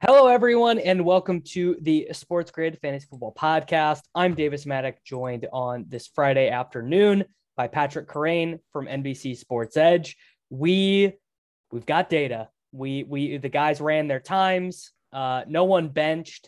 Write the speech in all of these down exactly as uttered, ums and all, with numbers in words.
Hello, everyone, and welcome to the Sports Grid Fantasy Football Podcast. I'm Davis Maddock, joined on this Friday afternoon by Patrick Kerrane from N B C Sports Edge. We we've got data. We we the guys ran their times. Uh, no one benched.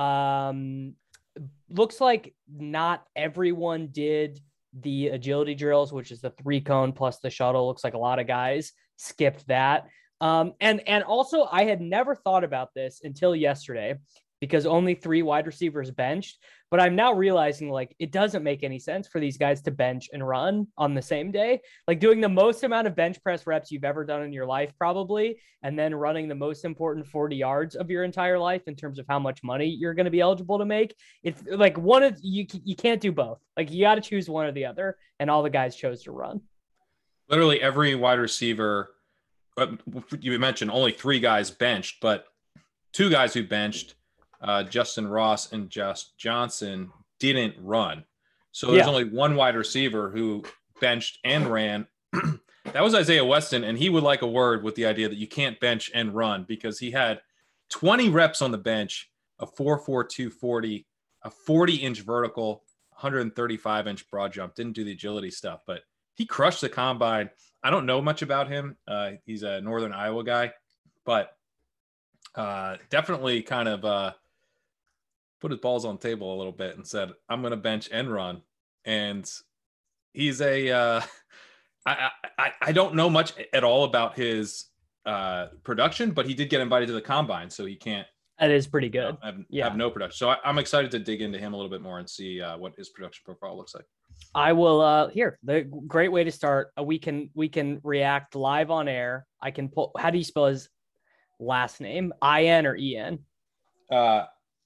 Um, looks like not everyone did the agility drills, which is the three cone plus the shuttle. Looks like a lot of guys skipped that. Um, and, and also I had never thought about this until yesterday because only three wide receivers benched, but I'm now realizing like, it doesn't make any sense for these guys to bench and run on the same day, like doing the most amount of bench press reps you've ever done in your life, probably. And then running the most important forty yards of your entire life in terms of how much money you're going to be eligible to make. It's like one of you, you can't do both. Like you got to choose one or the other. And all the guys chose to run. Literally every wide receiver. You mentioned only three guys benched, but two guys who benched, uh, Justin Ross and Josh Johnson, didn't run. So there's yeah. only one wide receiver who benched and ran. That was Isaiah Weston, and he would like a word with the idea that you can't bench and run because he had twenty reps on the bench, a four four two forty, a forty inch vertical, one thirty-five inch broad jump. Didn't do the agility stuff, but he crushed the combine. I don't know much about him. Uh, he's a Northern Iowa guy, but uh, definitely kind of uh, put his balls on the table a little bit and said, I'm going to bench and run. And he's a, uh, I, I, I don't know much at all about his uh, production, but he did get invited to the combine, so he can't. That is pretty good. You know, have, yeah. have no production. So I, I'm excited to dig into him a little bit more and see uh, what his production profile looks like. I will uh here the great way to start. Uh, we can we can react live on air. I can pull. How do you spell his last name? I N or E N? Uh,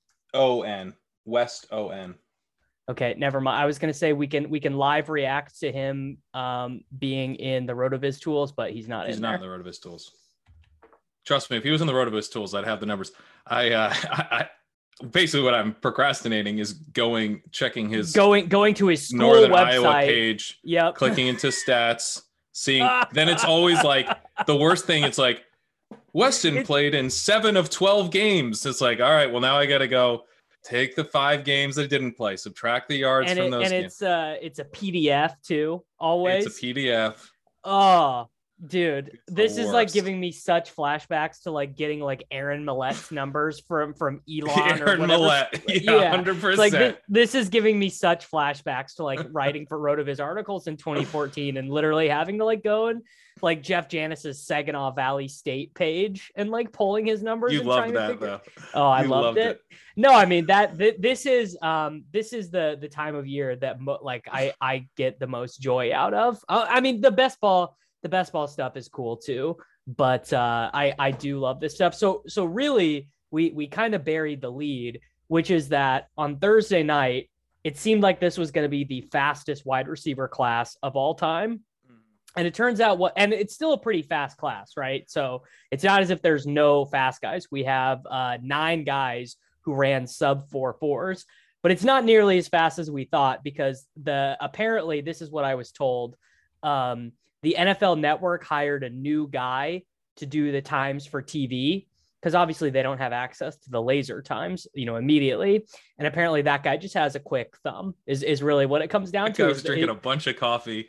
O N West O N. Okay, never mind. I was gonna say we can we can live react to him um being in the RotoViz tools, but he's not. He's in not there. in the RotoViz tools. Trust me, if he was in the RotoViz tools, I'd have the numbers. I uh I. I Basically, what I'm procrastinating is going, checking his going, going to his school Northern website. Iowa page. Yep. Clicking into stats, seeing. Then it's always like the worst thing. It's like Weston it's, played in seven of twelve games. It's like, all right, well now I got to go take the five games that didn't play, subtract the yards and from it, those. And games. it's uh it's a P D F too. Always. It's a P D F. Oh. Dude, it's this is worst. like giving me such flashbacks to like getting like Aaron Millette's numbers from from Elon Aaron or whatever. Millette. Yeah, yeah, one hundred percent. Like this, this is giving me such flashbacks to like writing for RotoViz articles in twenty fourteen and literally having to like go and like Jeff Janis's Saginaw Valley State page and like pulling his numbers. You and loved trying that to figure... though. Oh, I you loved, loved it. it. No, I mean that th- this is um this is the the time of year that mo- like I I get the most joy out of. Uh, I mean the best ball. The best ball stuff is cool too, but uh, I I do love this stuff. So so really, we we kind of buried the lead, which is that on Thursday night, it seemed like this was going to be the fastest wide receiver class of all time, and it turns out what, and it's still a pretty fast class, right? So it's not as if there's no fast guys. We have uh, nine guys who ran sub four fours, but it's not nearly as fast as we thought because the apparently this is what I was told. Um, The N F L Network hired a new guy to do the times for T V because obviously they don't have access to the laser times, you know, immediately. And apparently that guy just has a quick thumb is, is really what it comes down that to. I was is, drinking it, a bunch of coffee.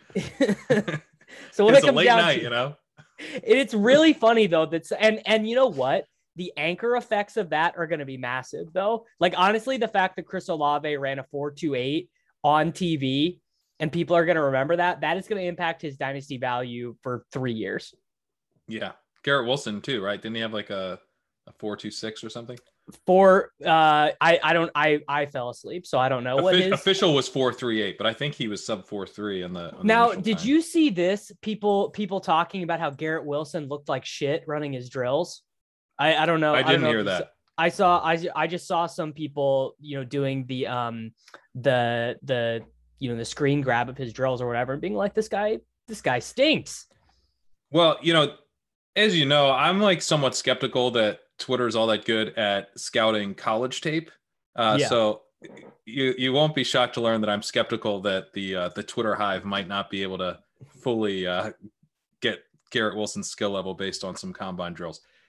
So what it's it comes a late down night, to, you know, it's really funny though. That's and, and you know what? The anchor effects of that are going to be massive though. Like honestly, the fact that Chris Olave ran a four two eight on T V and people are going to remember that, that is going to impact his dynasty value for three years. Yeah. Garrett Wilson too, right? Didn't he have like a, a four two six or something? Four, uh, I, I don't, I, I fell asleep, so I don't know Offic- what his official was four three eight, but I think he was sub four three on the. On now, the did time. you see this? People, people talking about how Garrett Wilson looked like shit running his drills. I, I don't know. I I didn't don't know hear that. I saw, I, I just saw some people, you know, doing the, um, the, the, you know, the screen grab of his drills or whatever and being like, this guy, this guy stinks. Well, you know, as you know, I'm like somewhat skeptical that Twitter is all that good at scouting college tape. Uh, Yeah. So you you won't be shocked to learn that I'm skeptical that the uh, the Twitter hive might not be able to fully uh, get Garrett Wilson's skill level based on some combine drills.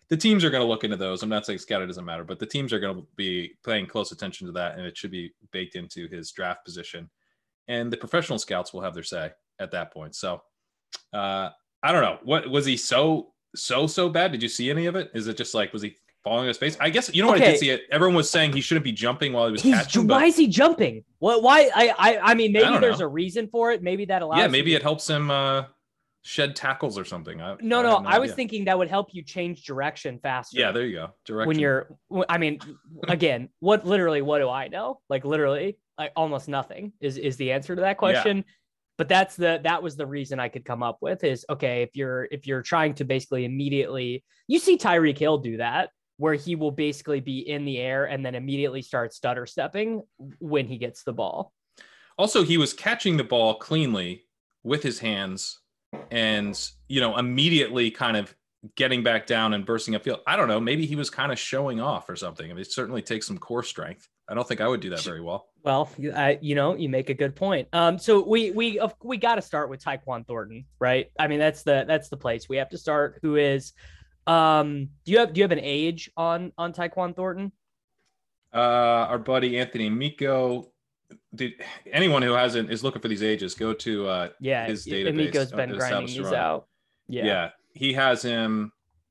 the teams are going to look into those. I'm not saying Scouter doesn't matter, but the teams are going to be paying close attention to that, and it should be baked into his draft position. And the professional scouts will have their say at that point. So uh, I don't know. What was he so so so bad? Did you see any of it? Is it just like was he falling on his face? I guess you know what okay. I did see it. Everyone was saying he shouldn't be jumping while he was He's, catching. Why but, is he jumping? What? Why? I I I mean, maybe I there's know. a reason for it. Maybe that allows. Yeah, maybe you... it helps him uh, shed tackles or something. I, no, I no, no I was idea. thinking that would help you change direction faster. Yeah, there you go. Direction. When you're, I mean, again, what literally, what do I know? Like literally, like almost nothing is is the answer to that question. Yeah. But that's the that was the reason I could come up with is okay if you're if you're trying to basically immediately you see Tyreek Hill do that where he will basically be in the air and then immediately start stutter stepping when he gets the ball. Also, he was catching the ball cleanly with his hands and, you know, immediately kind of getting back down and bursting upfield. I don't know. Maybe he was kind of showing off or something. I mean, it certainly takes some core strength. I don't think I would do that very well. Well, I, you know, you make a good point. Um, so we we we got to start with Tyquan Thornton, right? I mean, that's the that's the place we have to start. Who is? Um, do you have do you have an age on on Tyquan Thornton? Uh, our buddy Anthony Miko. Did anyone who hasn't is looking for these ages go to uh yeah his database? Miko's been uh, grinding these out. Yeah, yeah, he has him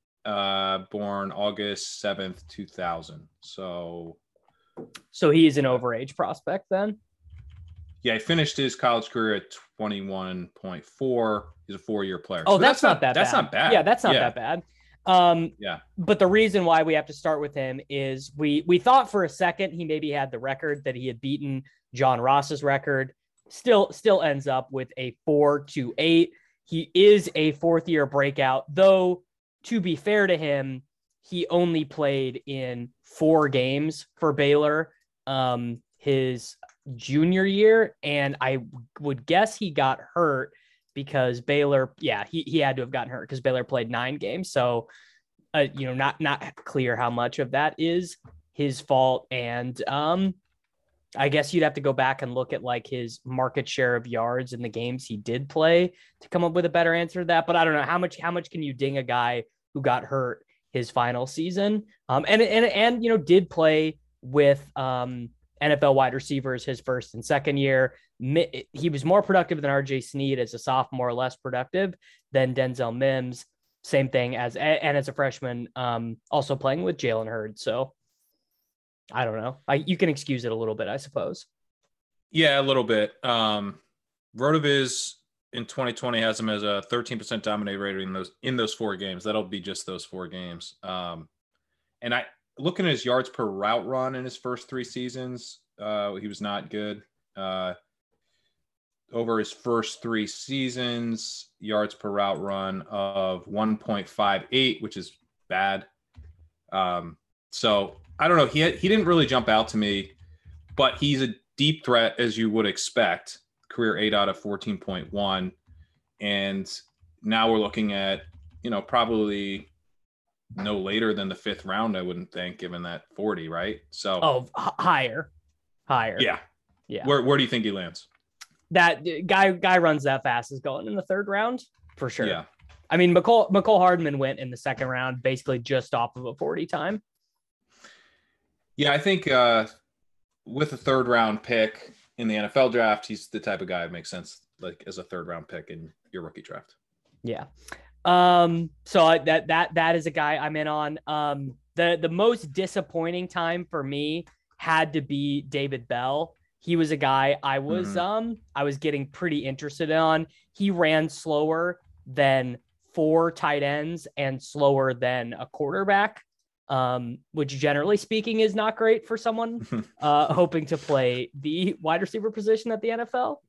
uh born August seventh, two thousand. So, so he's an overage prospect then. Yeah, he finished his college career at twenty-one point four. He's a four-year player. Oh, so that's, that's not, not that. That's bad. not bad. Yeah, that's not yeah. that bad. Um, yeah. But the reason why we have to start with him is we we thought for a second he maybe had the record that he had beaten John Ross's record. Still, still ends up with a four to eight. He is a fourth year breakout, though. To be fair to him, he only played in four games for Baylor um, his junior year, and I would guess he got hurt because Baylor, yeah, he, he had to have gotten hurt because Baylor played nine games. So, uh, you know, not not clear how much of that is his fault. And um, I guess you'd have to go back and look at like his market share of yards in the games he did play to come up with a better answer to that. But I don't know how much how much can you ding a guy who got hurt his final season um, and and and you know did play with um, N F L wide receivers his first and second year. He was more productive than R J Sneed as a sophomore, less productive than Denzel Mims. Same thing as and as a freshman, um, also playing with Jalen Hurd. So I don't know. I you can excuse it a little bit, I suppose. Yeah, a little bit. Um, Rotoviz in twenty twenty has him as a thirteen percent dominate rate in those in those four games. That'll be just those four games. Um, and I looking at his yards per route run in his first three seasons, uh, he was not good. Uh, over his first three seasons, yards per route run of one point five eight, which is bad. Um, so I don't know. He had, he didn't really jump out to me, but he's a deep threat as you would expect. Career eight out of fourteen point one. And now we're looking at, you know, probably no later than the fifth round, I wouldn't think, given that forty, right? So oh, h- higher, higher. Yeah. Yeah. Where, where do you think he lands? That guy guy runs that fast is going in the third round for sure. Yeah. I mean, McCole, McCole Hardman went in the second round, basically just off of a forty time. Yeah, I think uh, with a third round pick in the N F L draft, he's the type of guy that makes sense, like as a third round pick in your rookie draft. Yeah. Um, so I, that, that, that is a guy I'm in on. Um, the, the most disappointing time for me had to be David Bell. He was a guy I was, mm-hmm. um, I was getting pretty interested in. He ran slower than four tight ends and slower than a quarterback, um, which generally speaking is not great for someone uh, hoping to play the wide receiver position at the N F L.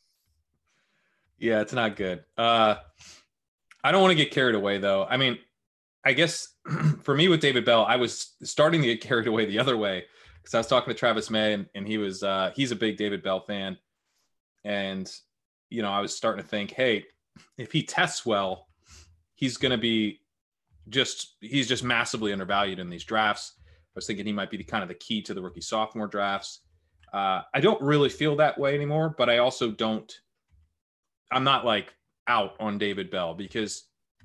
Yeah, it's not good. Uh, I don't want to get carried away, though. I mean, I guess for me with David Bell, I was starting to get carried away the other way because I was talking to Travis May, and, and he was uh, he's a big David Bell fan. And, you know, I was starting to think, hey, if he tests well, he's going to be just he's just massively undervalued in these drafts. I was thinking he might be the kind of the key to the rookie sophomore drafts. Uh, I don't really feel that way anymore, but I also don't. I'm not like out on David Bell because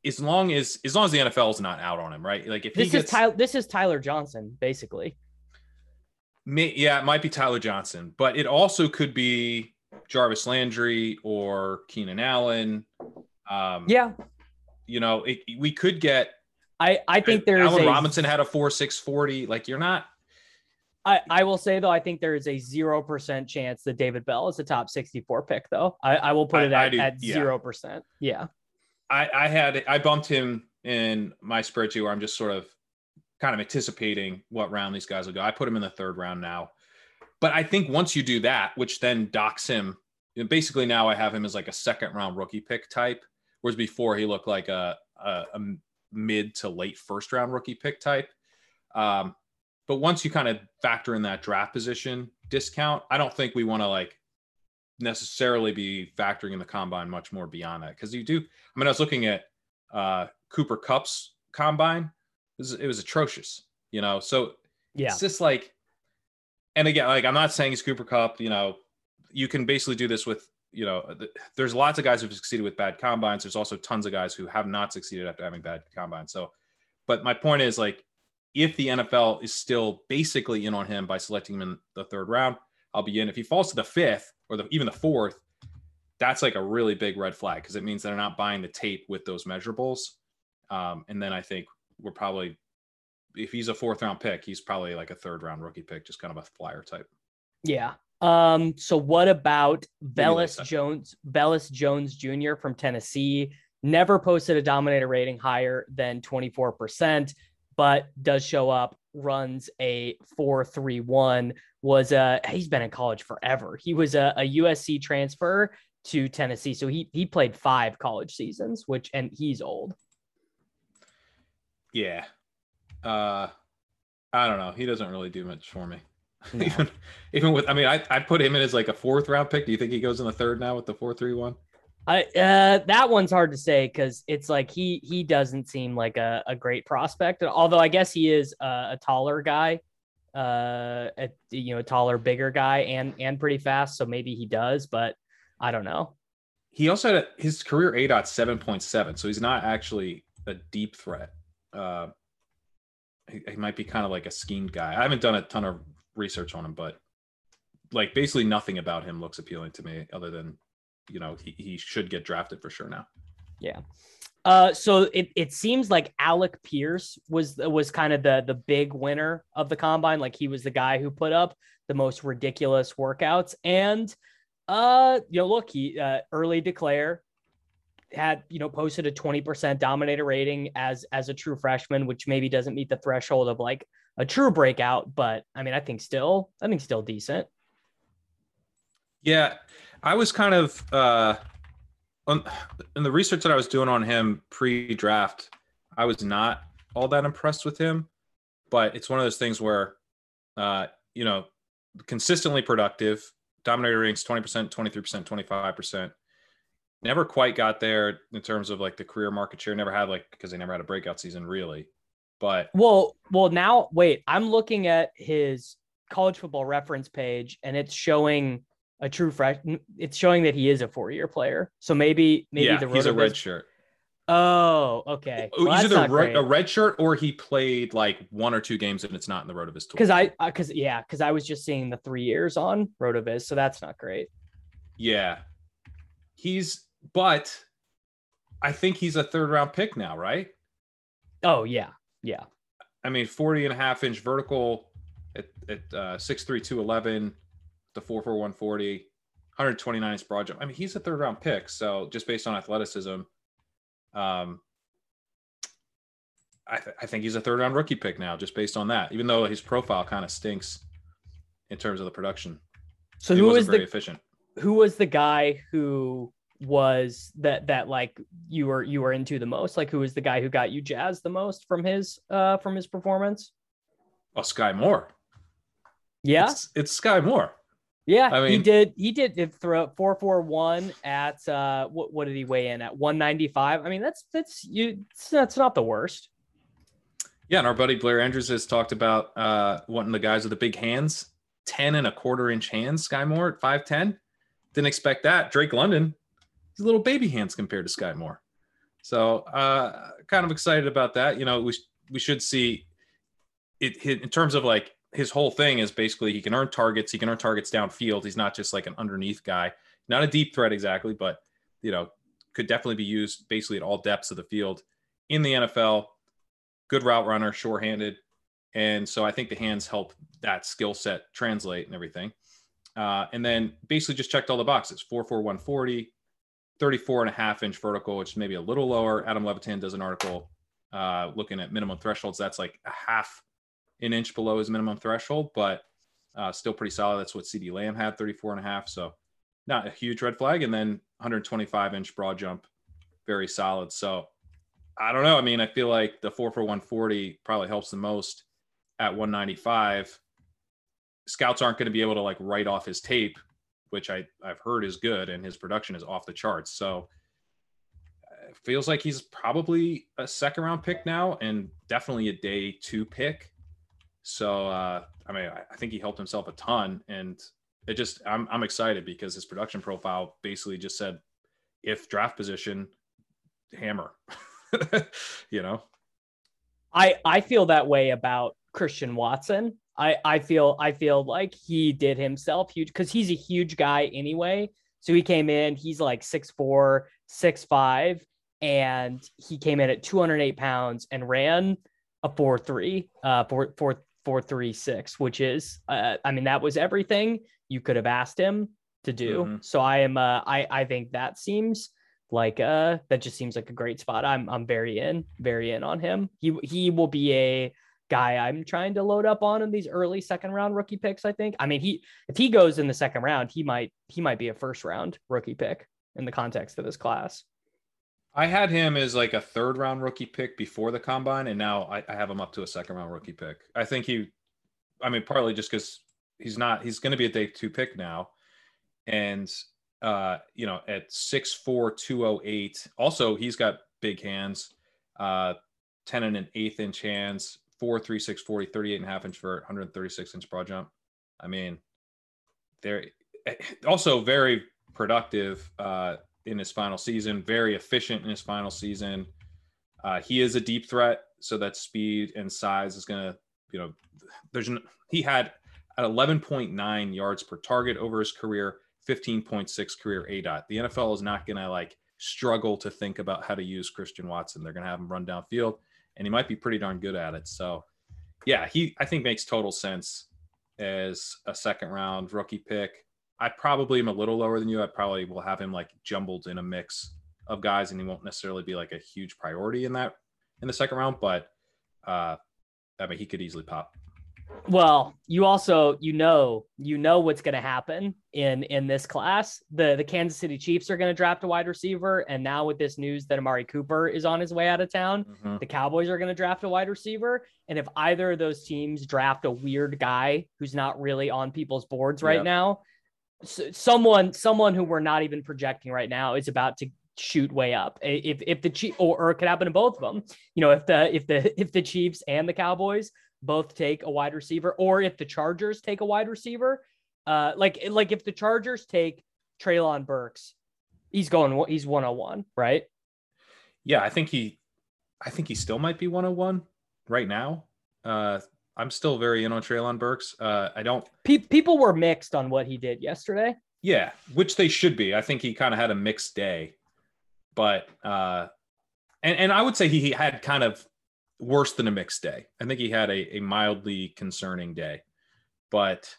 as long as as long as the N F L is not out on him, right? Like if this he gets, is Tyler, this is Tyler Johnson, basically. may, yeah, it might be Tyler Johnson, but it also could be Jarvis Landry or Keenan Allen. Um, yeah, you know, it, we could get. I I think there's Allen a, Robinson had a four six forty. Like you're not. I, I will say, though, I think there is a zero percent chance that David Bell is a top sixty-four pick, though. I, I will put it I, at, I do, at yeah. zero percent. Yeah. I, I had, I bumped him in my spreadsheet where I'm just sort of kind of anticipating what round these guys will go. I put him in the third round now. But I think once you do that, which then docks him, basically now I have him as like a second round rookie pick type, whereas before he looked like a, a, a mid to late first round rookie pick type. Um, But once you kind of factor in that draft position discount, I don't think we want to like necessarily be factoring in the combine much more beyond that. Because you do, I mean, I was looking at uh, Cooper Kupp's combine. It was, it was atrocious, you know? So yeah, it's just like, and again, like, I'm not saying it's Cooper Kupp, you know, you can basically do this with, you know, there's lots of guys who've succeeded with bad combines. There's also tons of guys who have not succeeded after having bad combines. So, but my point is like, if the N F L is still basically in on him by selecting him in the third round, I'll be in. If he falls to the fifth or the, even the fourth, that's like a really big red flag because it means they're not buying the tape with those measurables. Um, and then I think we're probably, if he's a fourth round pick, he's probably like a third round rookie pick, just kind of a flyer type. Yeah. Um, so what about Velus Jones, Velus Jones Junior from Tennessee? Never posted a dominator rating higher than twenty-four percent. But does show up, runs a four three one, was a, he's been in college forever. He was a, a U S C transfer to Tennessee. So he, he played five college seasons, which, and he's old. Yeah. Uh, I don't know. He doesn't really do much for me. No. even, even with, I mean, I, I put him in as like a fourth round pick. Do you think he goes in the third now with the four three one? I uh that one's hard to say because it's like he he doesn't seem like a, a great prospect. Although I guess he is a, a taller guy, uh, a, you know, a taller, bigger guy, and and pretty fast. So maybe he does, but I don't know. He also had a, his career A DOT seven point seven, so he's not actually a deep threat. Uh, he, he might be kind of like a schemed guy. I haven't done a ton of research on him, but like basically nothing about him looks appealing to me other than, you know, he, he should get drafted for sure now. Yeah. Uh, so it, it seems like Alec Pierce was, was kind of the, the big winner of the combine. Like he was the guy who put up the most ridiculous workouts and, uh, you know, look, he, uh, early declare had, you know, posted a twenty percent dominator rating as, as a true freshman, which maybe doesn't meet the threshold of like a true breakout, but I mean, I think still, I think still decent. Yeah. I was kind of uh, on in the research that I was doing on him pre-draft. I was not all that impressed with him, but it's one of those things where, uh, you know, consistently productive, dominator ratings twenty percent, twenty-three percent, twenty-five percent. Never quite got there in terms of like the career market share. Never had like because they never had a breakout season really. But well, well now wait, I'm looking at his college football reference page and it's showing a true fresh. It's showing that he is a four-year player. So maybe, maybe yeah, the he's a red shirt. Oh, okay. Well, he's either re- a red shirt or he played like one or two games and it's not in the Rotoviz tool. Because I, because yeah, because I was just seeing the three years on Rotoviz, so that's not great. Yeah, he's, but I think he's a third round pick now, right? Oh yeah, yeah. I mean, forty and a half inch vertical at at uh, six three two eleven. The four four one forty, one twenty-nine inch broad jump. I mean, he's a third round pick. So just based on athleticism, um, I, th- I think he's a third round rookie pick now, just based on that, even though his profile kind of stinks in terms of the production. So he who wasn't was very the efficient? Who was the guy who was that, that like you were, you were into the most? Like who was the guy who got you jazzed the most from his, uh, from his performance? Oh, Sky Moore. Yeah. It's, it's Sky Moore. Yeah, I mean, he did. He did throw four four one at uh, what? What did he weigh in at? one ninety-five. I mean, that's that's you. That's not the worst. Yeah, and our buddy Blair Andrews has talked about uh, wanting the guys with the big hands, ten and a quarter inch hands. Sky Moore at five ten. Didn't expect that. Drake London, he's little baby hands compared to Sky Moore. So uh, kind of excited about that. You know, we we should see it, it in terms of like his whole thing is basically he can earn targets. He can earn targets downfield. He's not just like an underneath guy, not a deep threat exactly, but you know, could definitely be used basically at all depths of the field in the N F L. Good route runner, sure-handed. And so I think the hands help that skill set translate and everything. Uh, and then basically just checked all the boxes. four four, one forty, thirty-four and a half inch vertical, which is maybe a little lower. Adam Levitan does an article uh, looking at minimum thresholds. That's like a half an inch below his minimum threshold, but uh, still pretty solid. That's what CeeDee Lamb had, thirty-four and a half. So not a huge red flag. And then one twenty-five inch broad jump, very solid. So I don't know. I mean, I feel like the four for one forty probably helps the most at one ninety-five. Scouts aren't going to be able to like write off his tape, which I, I've heard is good, and his production is off the charts. So it feels like he's probably a second round pick now and definitely a day two pick. So, uh, I mean, I think he helped himself a ton, and it just, I'm, I'm excited because his production profile basically just said, if draft position, hammer, you know? I, I feel that way about Christian Watson. I, I feel I feel like he did himself huge because he's a huge guy anyway. So he came in, he's like six four, six five, and he came in at two hundred eight pounds and ran a four three, uh, four four four three six, which is, uh, I mean, that was everything you could have asked him to do. Mm-hmm. So I am, uh, I I think that seems like uh that just seems like a great spot. I'm I'm very in, very in on him. He he will be a guy I'm trying to load up on in these early second round rookie picks. I think, I mean, he, if he goes in the second round, he might, he might be a first round rookie pick in the context of this class. I had him as like a third round rookie pick before the combine. And now I, I have him up to a second round rookie pick. I think he, I mean, partly just cause he's not, he's going to be a day two pick now. And uh, you know, at six four, two oh eight, also he's got big hands, uh, ten and an eighth inch hands, four, three, six, forty, thirty-eight and a half inch vert, one thirty-six inch broad jump. I mean, they're also very productive uh, in his final season, very efficient in his final season. Uh, he is a deep threat, so that speed and size is going to, you know, there's he had at eleven point nine yards per target over his career, fifteen point six career A D O T. The N F L is not going to like struggle to think about how to use Christian Watson. They're going to have him run downfield, and he might be pretty darn good at it. So, yeah, he I think makes total sense as a second round rookie pick. I probably am a little lower than you. I probably will have him like jumbled in a mix of guys, and he won't necessarily be like a huge priority in that in the second round. But uh, I mean, he could easily pop. Well, you also, you know, you know what's going to happen in, in this class. The, the Kansas City Chiefs are going to draft a wide receiver. And now with this news that Amari Cooper is on his way out of town, mm-hmm. the Cowboys are going to draft a wide receiver. And if either of those teams draft a weird guy who's not really on people's boards right yep. now, so someone, someone who we're not even projecting right now is about to shoot way up. If, if the Chiefs, or, or it could happen to both of them, you know, if the, if the, if the Chiefs and the Cowboys both take a wide receiver, or if the Chargers take a wide receiver, uh, like, like if the Chargers take Treylon Burks, he's going, he's one oh one, right? Yeah. I think he, I think he still might be one oh one right now. Uh, I'm still very in on Treylon Burks. Uh, I don't, Pe- people were mixed on what he did yesterday. Yeah. Which they should be. I think he kind of had a mixed day, but, uh, and, and I would say he had kind of worse than a mixed day. I think he had a, a mildly concerning day, but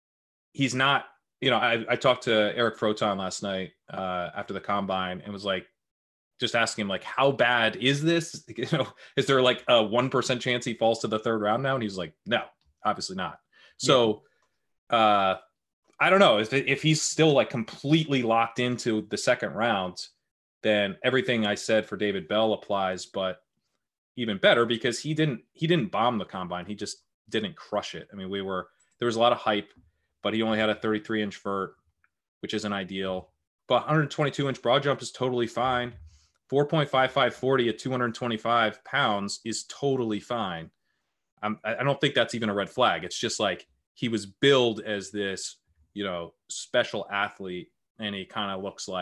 he's not, you know, I, I talked to Eric Froton last night uh, after the combine and was like, just asking him like, how bad is this? You know, is there like a one percent chance he falls to the third round now? And he's like, no, obviously not. So yeah. uh, I don't know if, if he's still like completely locked into the second round, then everything I said for David Bell applies, but even better because he didn't he didn't bomb the combine. He just didn't crush it. I mean, we were there was a lot of hype, but he only had a thirty-three inch vert, which isn't ideal. But one twenty-two inch broad jump is totally fine. four point five five forty at two hundred twenty-five pounds is totally fine. I'm, I don't think that's even a red flag. It's just like he was billed as this, you know, special athlete, and he kind of looks like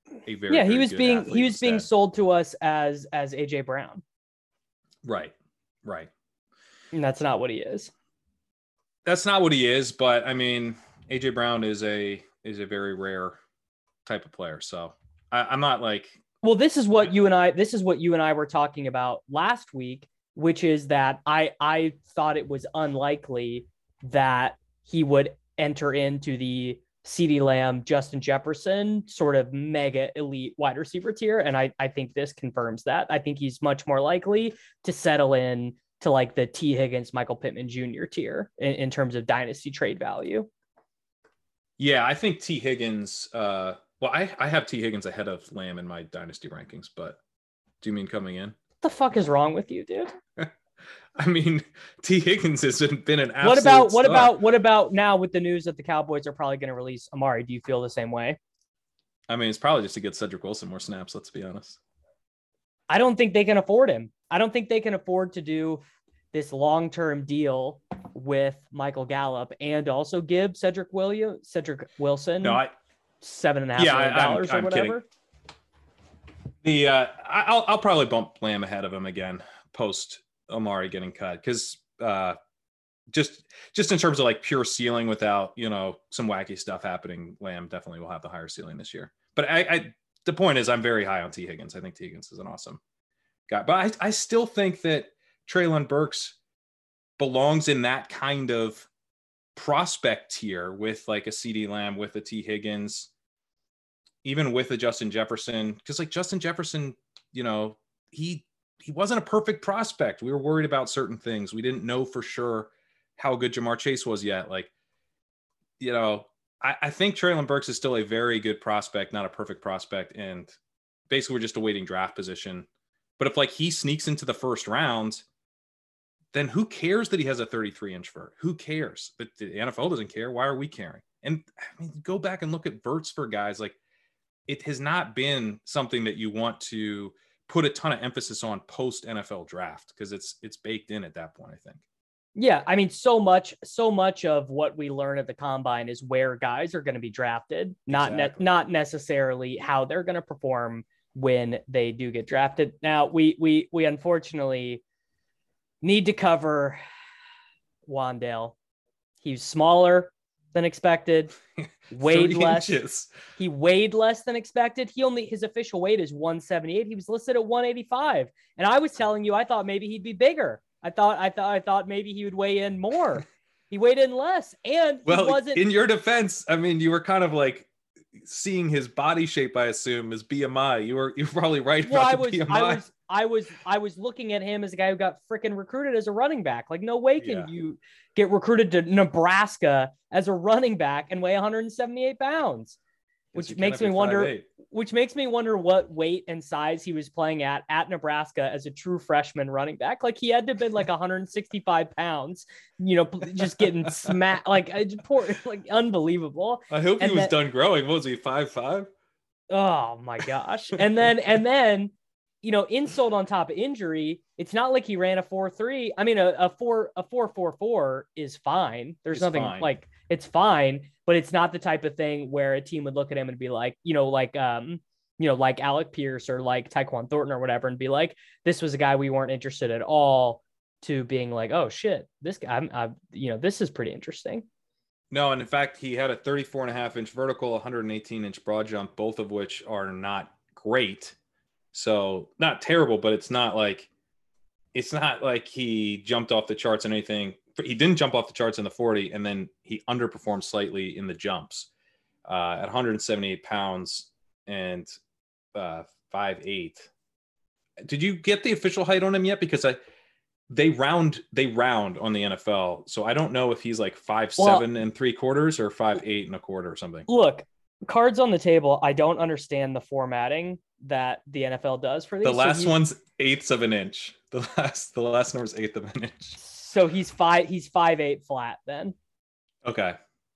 a very yeah. He very was good being athlete he was being instead. sold to us as as A J Brown. Right, right. And that's not what he is. That's not what he is, but I mean, A J Brown is a is a very rare type of player. So I, I'm not like. Well, this is what you and I this is what you and I were talking about last week, which is that I I thought it was unlikely that he would enter into the CeeDee Lamb, Justin Jefferson sort of mega elite wide receiver tier. And I, I think this confirms that. I think he's much more likely to settle in to like the T. Higgins, Michael Pittman Junior tier in, in terms of dynasty trade value. Yeah, I think T. Higgins, uh, well, I, I have T. Higgins ahead of Lamb in my dynasty rankings, but do you mean coming in? What the fuck is wrong with you, dude? I mean, T. Higgins has been an absolute What about what star. about what about now with the news that the Cowboys are probably going to release Amari? Do you feel the same way? I mean, it's probably just to get Cedric Wilson more snaps, let's be honest. I don't think they can afford him. I don't think they can afford to do this long-term deal with Michael Gallup and also give Cedric William, Cedric Wilson, no, I, seven and a half yeah, million I, I'm, dollars or I'm whatever. Kidding. The uh, I'll I'll probably bump Lamb ahead of him again post Amari getting cut because uh, just just in terms of like pure ceiling without you know some wacky stuff happening, Lamb definitely will have the higher ceiling this year. But I, I the point is I'm very high on T. Higgins. I think T. Higgins is an awesome guy, but I I still think that Treylon Burks belongs in that kind of prospect tier with like a CeeDee Lamb, with a T. Higgins, even with a Justin Jefferson, because like Justin Jefferson, you know, he he wasn't a perfect prospect. We were worried about certain things. We didn't know for sure how good Jamar Chase was yet. Like, you know, I, I think Treylon Burks is still a very good prospect, not a perfect prospect. And basically we're just awaiting draft position. But if like he sneaks into the first round, then who cares that he has a thirty-three inch vert? Who cares? But the N F L doesn't care. Why are we caring? And I mean, go back and look at verts for guys. Like, it has not been something that you want to put a ton of emphasis on post N F L draft because it's it's baked in at that point, I think. Yeah, I mean, so much, so much of what we learn at the combine is where guys are going to be drafted, not Exactly. ne- not necessarily how they're going to perform when they do get drafted. Now, we we we unfortunately need to cover Wan'Dale. He's smaller than expected, weighed less. Inches. He weighed less than expected. He only his official weight is one seventy-eight. He was listed at one eighty-five, and I was telling you I thought maybe he'd be bigger. I thought I thought I thought maybe he would weigh in more. He weighed in less, and well, he wasn't. In your defense, I mean, you were kind of like seeing his body shape, I assume, as B M I. You were you were probably right well, about I the was, B M I. I was I was I was looking at him as a guy who got freaking recruited as a running back. Like, no way can Yeah. you get recruited to Nebraska as a running back and weigh one seventy-eight pounds, which makes me wonder. Which makes me wonder what weight and size he was playing at at Nebraska as a true freshman running back. Like, he had to have been like one sixty-five pounds, you know, just getting smacked, like poor, like unbelievable. I hope and he was then, done growing. What was he, five five? Oh my gosh. And then, and then, you know, insult on top of injury. It's not like he ran a four three. I mean, a, a four, a four four four is fine. There's It's nothing fine. like, it's fine, but it's not the type of thing where a team would look at him and be like, you know, like, um, you know, like Alec Pierce or like Tyquan Thornton or whatever, and be like, this was a guy we weren't interested at all, to being like, oh shit, this guy, I'm, I'm you know, this is pretty interesting. No, and in fact, he had a thirty-four and a half inch vertical, one eighteen inch broad jump, both of which are not great. So not terrible, but it's not like, it's not like he jumped off the charts and anything. He didn't jump off the charts in the forty, and then he underperformed slightly in the jumps uh, at one seventy-eight pounds and uh, five eight. Did you get the official height on him yet? Because I, they round, they round on the N F L. So I don't know if he's like five, Well, seven and three quarters or five, eight and a quarter or something. Look, cards on the table. I don't understand the formatting that the N F L does for these. The last so one's eighths of an inch. The last, the last number's eighth of an inch. So he's five, he's five, eight flat then. Okay.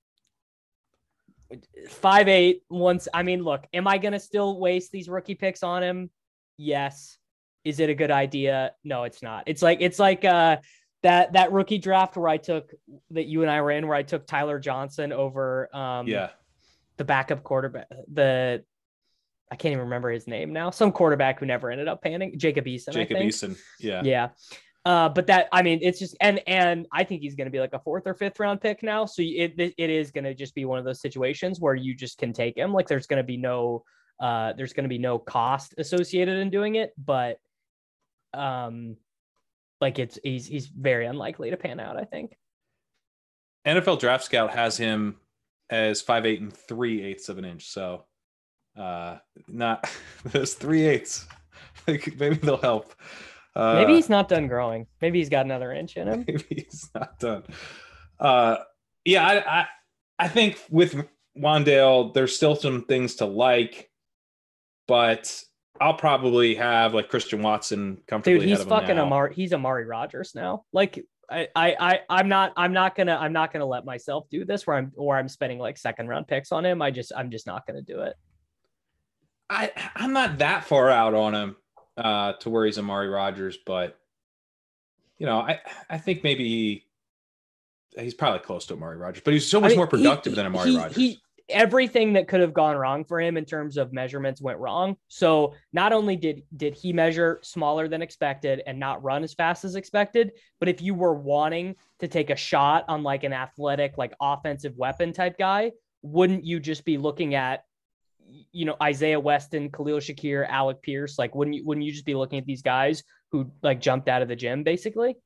Five, eight once. I mean, look, am I going to still waste these rookie picks on him? Yes. Is it a good idea? No, it's not. It's like, it's like, uh, that, that rookie draft where I took that you and I were in, where I took Tyler Johnson over, um, Yeah. the backup quarterback, the, I can't even remember his name now. Some quarterback who never ended up panning. Jacob Eason. Jacob I think. Eason. Yeah. Yeah. Uh, but that, I mean, it's just, and, and I think he's going to be like a fourth or fifth round pick now. So it, it is going to just be one of those situations where you just can take him. Like there's going to be no, uh, there's going to be no cost associated in doing it, but, um, like it's, he's, he's very unlikely to pan out, I think. N F L Draft Scout has him as five, eight and three eighths of an inch. So, uh, not those three eighths. Maybe they'll help. Uh, Maybe he's not done growing. Maybe he's got another inch in him. Maybe he's not done. Uh, yeah, I, I I think with Wan'Dale, there's still some things to like, but I'll probably have like Christian Watson comfortably. Dude, he's ahead of him fucking now. Amari. He's Amari Rogers now. Like I, I, I, I'm not, I'm not gonna, I'm not gonna let myself do this where I'm, where I'm spending like second round picks on him. I just, I'm just not gonna do it. I, I'm not that far out on him uh, to where he's Amari Rogers, but you know, I, I think maybe he, he's probably close to Amari Rogers, but he's so much I mean, more productive he, than Amari he, Rogers. He, everything that could have gone wrong for him in terms of measurements went wrong. So not only did, did he measure smaller than expected and not run as fast as expected, but if you were wanting to take a shot on like an athletic, like offensive weapon type guy, wouldn't you just be looking at, you know, Isaiah Weston, Khalil Shakir, Alec Pierce? Like, wouldn't you, wouldn't you just be looking at these guys who like jumped out of the gym basically?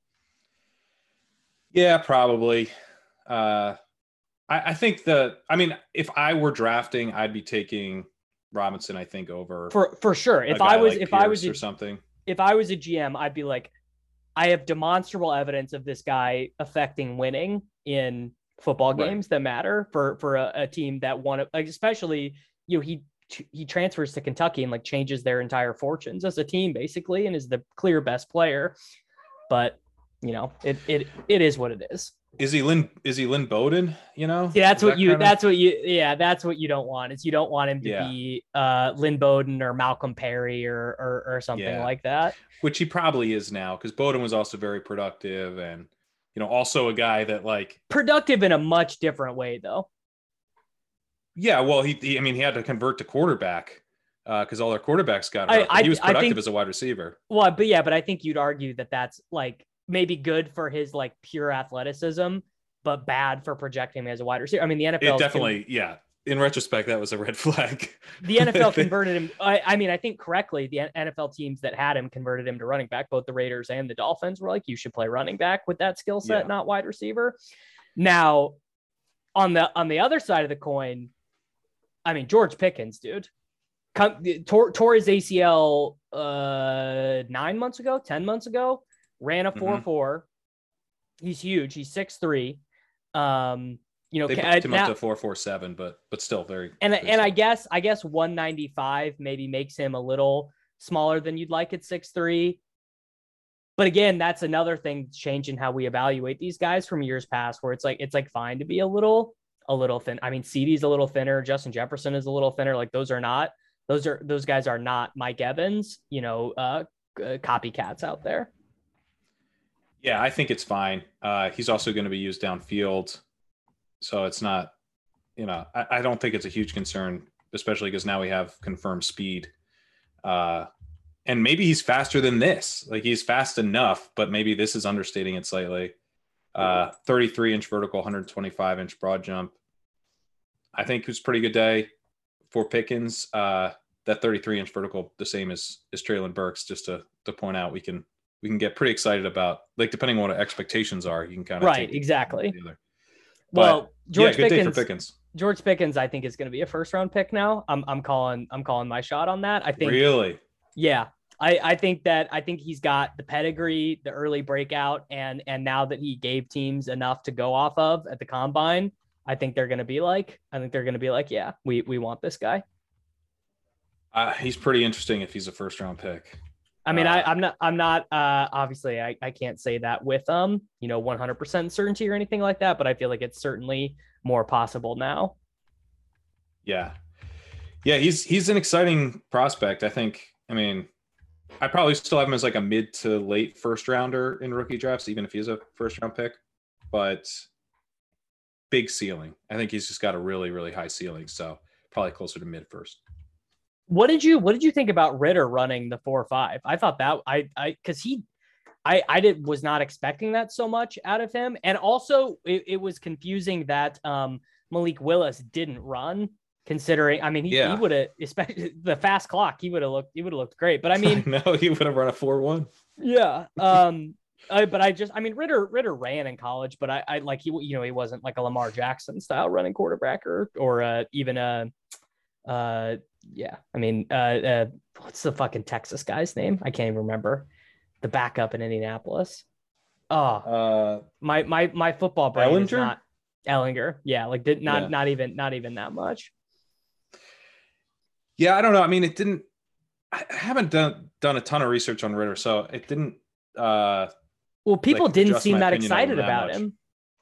Yeah, probably. Uh, I, I think that, I mean, if I were drafting, I'd be taking Robinson, I think, over for, for sure. If I was, like if Pierce I was a, or something, if I was a G M, I'd be like, I have demonstrable evidence of this guy affecting winning in football games right. that matter for, for a, a team that won it, like, especially, you know, he, he transfers to Kentucky and like changes their entire fortunes as a team basically, and is the clear best player. But you know, it, it, it is what it is. Is he Lynn? Is he Lynn Bowden? You know, See, that's is what that you. kinda... That's what you. Yeah, that's what you don't want. Is you don't want him to yeah. be uh, Lynn Bowden or Malcolm Perry or or, or something yeah. like that. Which he probably is now, because Bowden was also very productive, and you know, also a guy that like productive in a much different way, though. Yeah, well, he, he I mean, he had to convert to quarterback because uh, all their quarterbacks got hurt. I, I, he was productive think, as a wide receiver. Well, but yeah, but I think you'd argue that that's like maybe good for his like pure athleticism, but bad for projecting him as a wide receiver. I mean, the N F L it definitely, con- yeah. In retrospect, that was a red flag. The N F L converted him. I, I mean, I think correctly, the N F L teams that had him converted him to running back. Both the Raiders and the Dolphins were like, you should play running back with that skill set, yeah. not wide receiver. Now, on the on the other side of the coin, I mean, George Pickens, dude, come, tore, tore his A C L uh, nine months ago, ten months ago, ran a four four. Mm-hmm. He's huge. He's six three. Um, you know, they bumped him now, up to four four seven, but but still very. And very and slow. I guess I guess one ninety-five maybe makes him a little smaller than you'd like at six three. But again, that's another thing changing how we evaluate these guys from years past, where it's like it's like fine to be a little. a little thin. I mean, C D's a little thinner. Justin Jefferson is a little thinner. Like those are not, those are, those guys are not Mike Evans, you know, uh, copycats out there. Yeah, I think it's fine. Uh, he's also going to be used downfield. So it's not, you know, I, I don't think it's a huge concern, especially because now we have confirmed speed. Uh, and maybe he's faster than this. Like he's fast enough, but maybe this is understating it slightly. Uh, thirty-three inch vertical, one twenty-five inch broad jump. I think it was a pretty good day for Pickens. Uh, that thirty-three inch vertical, the same as as Treylon Burks. Just to to point out, we can we can get pretty excited about, like, depending on what expectations are, you can kind of right exactly. But, well, George yeah, good Pickens, day for Pickens. George Pickens, I think is going to be a first round pick now. I'm I'm calling I'm calling my shot on that. I think really, yeah. I, I think that I think he's got the pedigree, the early breakout, and and now that he gave teams enough to go off of at the combine, I think they're going to be like, I think they're going to be like, yeah, we we want this guy. Uh, he's pretty interesting if he's a first round pick. I mean, uh, I, I'm not, I'm not, uh, obviously I, I can't say that with, um, you know, one hundred percent certainty or anything like that, but I feel like it's certainly more possible now. Yeah. Yeah. He's, he's an exciting prospect. I think, I mean, I probably still have him as like a mid to late first rounder in rookie drafts, even if he's a first round pick, but big ceiling. I think he's just got a really, really high ceiling. So probably closer to mid first. What did you What did you think about Ritter running the four five? I thought that I I because he I I did was not expecting that so much out of him, and also it, it was confusing that um Malik Willis didn't run. Considering, I mean, he, he Yeah. would have, especially the fast clock, he would have looked he would have looked great. But I mean, No, he would have run a four one. yeah. Um. I, but I just, I mean, Ritter Ritter ran in college, but I, I like he, you know, he wasn't like a Lamar Jackson style running quarterback or or uh, even a, uh, yeah. I mean, uh, uh, what's the fucking Texas guy's name? I can't even remember. The backup in Indianapolis. Oh, Uh, my my my football brain is Ellinger? not Ellinger. Yeah, like did not Yeah. not even not even that much. Yeah, I don't know. I mean, it didn't. I haven't done done a ton of research on Ritter, so it didn't. Uh, Well, people like, didn't adjust seem my that opinion on excited that about much. him.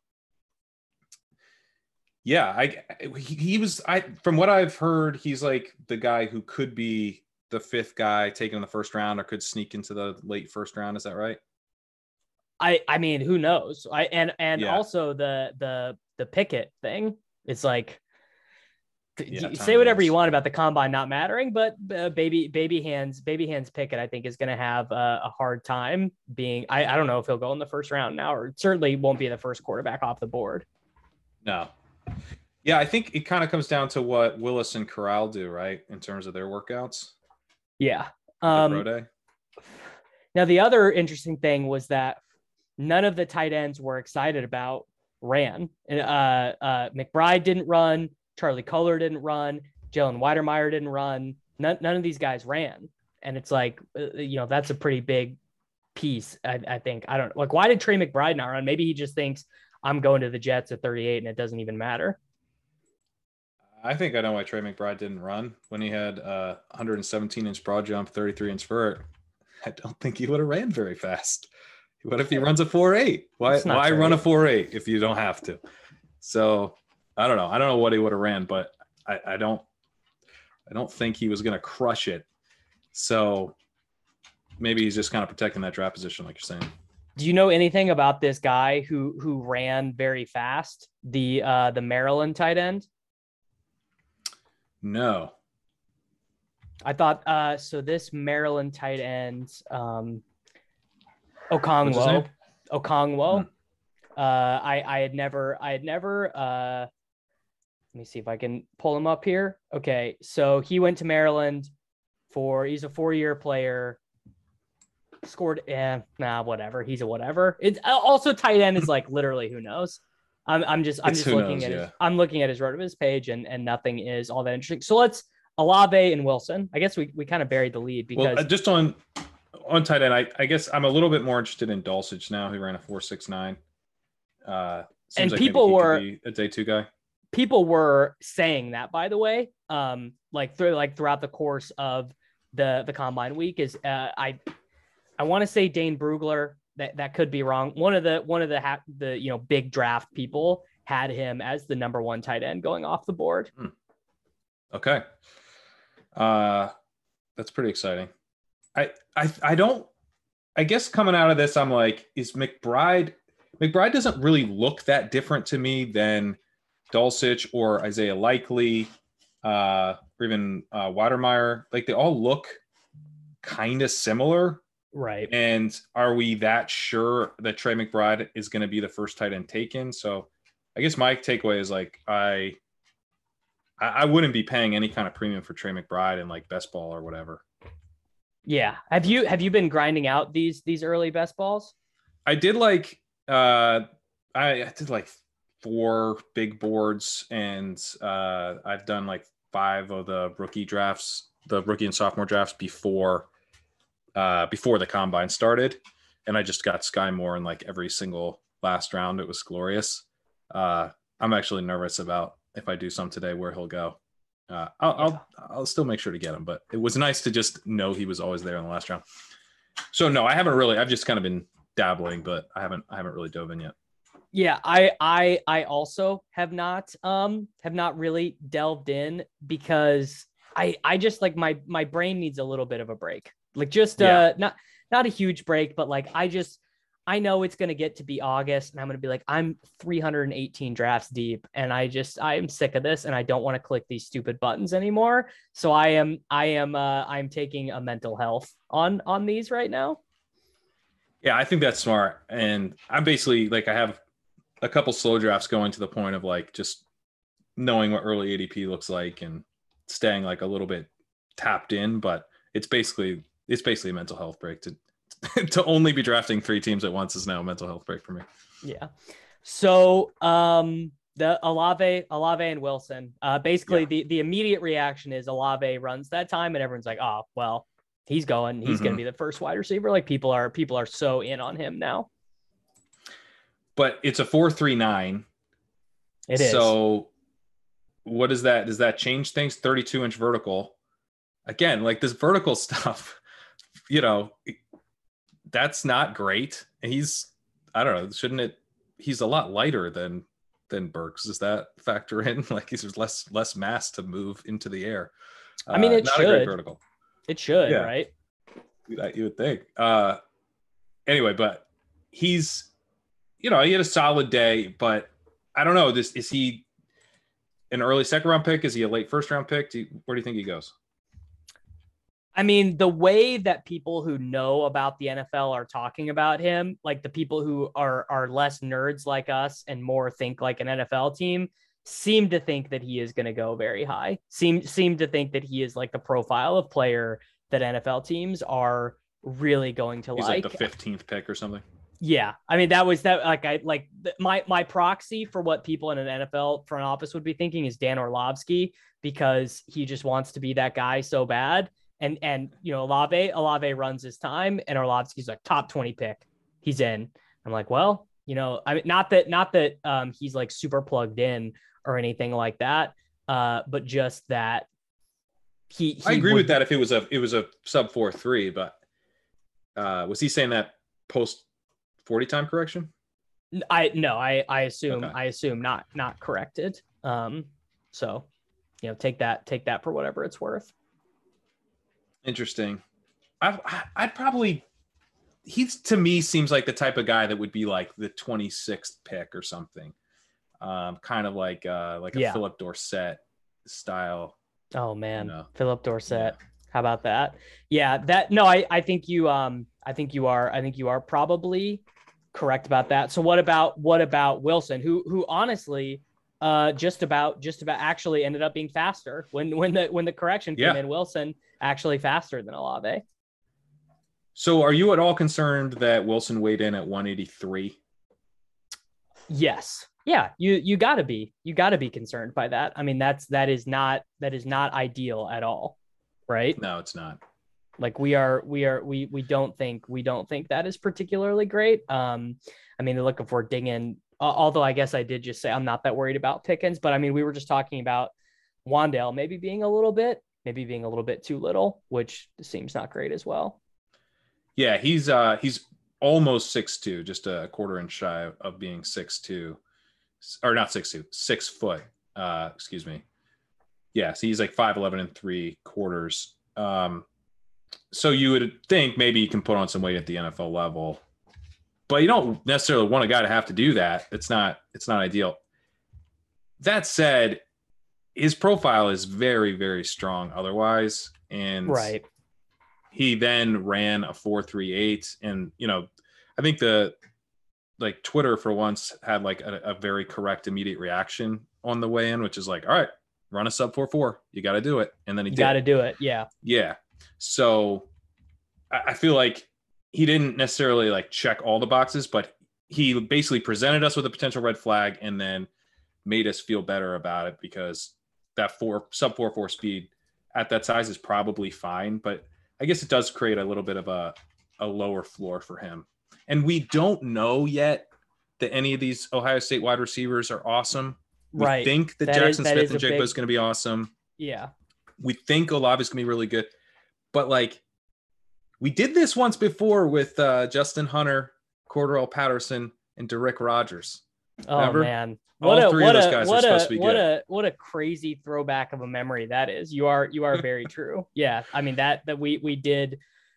Yeah, I he, he was. I from what I've heard, he's like the guy who could be the fifth guy taken in the first round, or could sneak into the late first round. Is that right? I I mean, who knows? I and and Yeah. also the the the Pickett thing. It's like Yeah, you Tommy say whatever Mills. you want about the combine not mattering, but uh, baby baby hands baby hands Pickett, I think, is going to have a, a hard time being. I I don't know if he'll go in the first round now, or certainly won't be the first quarterback off the board. No. Yeah, I think it kind of comes down to what Willis and Corral do, right, in terms of their workouts. Yeah. The Um, pro day. Now the other interesting thing was that none of the tight ends were excited about ran. Uh, uh, McBride didn't run. Charlie Kohler didn't run. Jalen Weidermeyer didn't run. None, none of these guys ran. And it's like, uh, you know, that's a pretty big piece, I, I think. I don't like, why did Trey McBride not run? Maybe he just thinks I'm going to the Jets at thirty-eight and it doesn't even matter. I think I know why Trey McBride didn't run when he had a one hundred seventeen inch broad jump, thirty-three inch vert. I don't think he would have ran very fast. What if he runs a four eight? Why why run a four eight if you don't have to? So I don't know. I don't know what he would have ran, but I, I don't I don't think he was going to crush it. So maybe he's just kind of protecting that draft position, like you're saying. Do you know anything about this guy who who ran very fast? The uh, the Maryland tight end. No. I thought uh, so. This Maryland tight end, um, Okongwo, Okongwo. Hmm. Uh, I I had never I had never. Uh, let me see if I can pull him up here. Okay, so he went to Maryland for. He's a four-year player. Scored, eh, nah, whatever. He's a whatever. It's also tight end is like literally who knows. I'm I'm just I'm it's just looking knows, at yeah. his, I'm looking at his RotoViz page and and nothing is all that interesting. So let's Olave and Wilson. I guess we, we kind of buried the lead because well, uh, just on on tight end, I, I guess I'm a little bit more interested in Dulcich now. He ran a four six nine. Uh, and like people were a day two guy. People were saying that, by the way, um, like through like throughout the course of the the combine week is uh, I. I want to say Dane Brugler. That that could be wrong. One of the one of the ha- the you know big draft people had him as the number one tight end going off the board. Hmm. Okay, uh, that's pretty exciting. I I I don't. I guess coming out of this, I'm like, is McBride? McBride doesn't really look that different to me than Dulcich or Isaiah Likely, uh, or even uh, Weidermeyer. Like they all look kind of similar. Right. And are we that sure that Trey McBride is going to be the first tight end taken? So I guess my takeaway is like, I, I wouldn't be paying any kind of premium for Trey McBride in like best ball or whatever. Yeah. Have you, have you been grinding out these, these early best balls? I did like, uh, I, I did like four big boards and uh, I've done like five of the rookie drafts, the rookie and sophomore drafts before Uh, before the combine started, and I just got Sky Moore in like every single last round. It was glorious. Uh, I'm actually nervous about if I do some today where he'll go. Uh, I'll, yeah. I'll I'll still make sure to get him, but it was nice to just know he was always there in the last round. So no, I haven't really. I've just kind of been dabbling, but I haven't I haven't really dove in yet. Yeah, I I I also have not um have not really delved in because I I just like my my brain needs a little bit of a break. Like just uh yeah. not not a huge break, but like I just I know it's going to get to be August and I'm going to be like, I'm three hundred eighteen drafts deep and I just, I am sick of this and I don't want to click these stupid buttons anymore. So I am, I am, uh, I'm taking a mental health on, on these right now. Yeah, I think that's smart. And I'm basically like, I have a couple slow drafts going to the point of like, just knowing what early A D P looks like and staying like a little bit tapped in, but it's basically, it's basically a mental health break to, to only be drafting three teams at once is now a mental health break for me. Yeah. So um, the Olave, Olave and Wilson, uh, basically yeah. the, the immediate reaction is Olave runs that time and everyone's like, oh, well, he's going, he's mm-hmm. going to be the first wide receiver. Like people are, people are so in on him now. But it's a four, three, nine. It is. So what is that? Does that change things? thirty-two inch vertical. Again, like this vertical stuff, you know, that's not great. He's, I don't know, shouldn't it? He's a lot lighter than than Burks. Does that factor in? Like he's less less mass to move into the air. Uh, I mean, it not should. A great vertical. It should, yeah. Right? You would think. Uh, anyway, but he's, you know, he had a solid day, but I don't know. This is he an early second round pick? Is he a late first round pick? Do you, where do you think he goes? I mean, the way that people who know about the N F L are talking about him, like the people who are are less nerds like us and more think like an N F L team, seem to think that he is going to go very high. Seem seem to think that he is like the profile of player that N F L teams are really going to He's like. like the fifteenth pick or something. Yeah, I mean that was that. Like I like my my proxy for what people in an N F L front office would be thinking is Dan Orlovsky, because he just wants to be that guy so bad. And, and, you know, Olave, Olave runs his time and Orlovsky's like top twenty pick. He's in. I'm like, well, you know, I mean, not that, not that um, he's like super plugged in or anything like that. Uh, but just that he, he I agree would, with that. If it was a, it was a sub four, three, but uh, was he saying that post forty time correction? I, no, I, I assume, okay. I assume not, not corrected. Um, so, you know, take that, take that for whatever it's worth. Interesting. I, I'd probably, he's to me seems like the type of guy that would be like the twenty-sixth pick or something. Um, kind of like uh, like a yeah. Philip Dorsett style. Oh man, you know? Philip Dorsett. Yeah. How about that? Yeah, that no, I, I think you um I think you are I think you are probably correct about that. So what about what about Wilson, who who honestly uh just about just about actually ended up being faster when when the when the correction came yeah. in. Wilson actually faster than Olave. So are you at all concerned that Wilson weighed in at one eighty-three? Yes. Yeah, you you got to be. You got to be concerned by that. I mean, that's that is not that is not ideal at all, right? No, it's not. Like we are we are we we don't think we don't think that is particularly great. Um I mean, they're looking for Dingen. Uh, although I guess I did just say I'm not that worried about Pickens, but I mean, we were just talking about Wan'Dale maybe being a little bit, maybe being a little bit too little, which seems not great as well. Yeah, he's uh, he's almost six two, just a quarter inch shy of being six two, or not six two, six foot. Uh, excuse me. Yeah, so he's like five eleven and three quarters. Um, so you would think maybe you can put on some weight at the N F L level. But you don't necessarily want a guy to have to do that. It's not, it's not ideal. That said, his profile is very, very strong otherwise. And right. he then ran a four three eight. And, you know, I think the like Twitter for once had like a, a very correct immediate reaction on the way in, which is like, all right, run a sub four four. You got to do it. And then he you did. got to do it. Yeah. Yeah. So I, I feel like he didn't necessarily like check all the boxes, but he basically presented us with a potential red flag and then made us feel better about it, because that four sub four, four speed at that size is probably fine, but I guess it does create a little bit of a, a lower floor for him. And we don't know yet that any of these Ohio State wide receivers are awesome. We right. think that, that Jackson is, that Smith and Jigba big... is going to be awesome. Yeah. We think Olave is going to be really good, but like, we did this once before with uh, Justin Hunter, Cordarrelle Patterson, and Derrick Rogers. Oh, Remember? man. All what three a, of those a, guys are what supposed a, to be what good. A, what a crazy throwback of a memory that is. You are you are very true. Yeah, I mean, that that we we did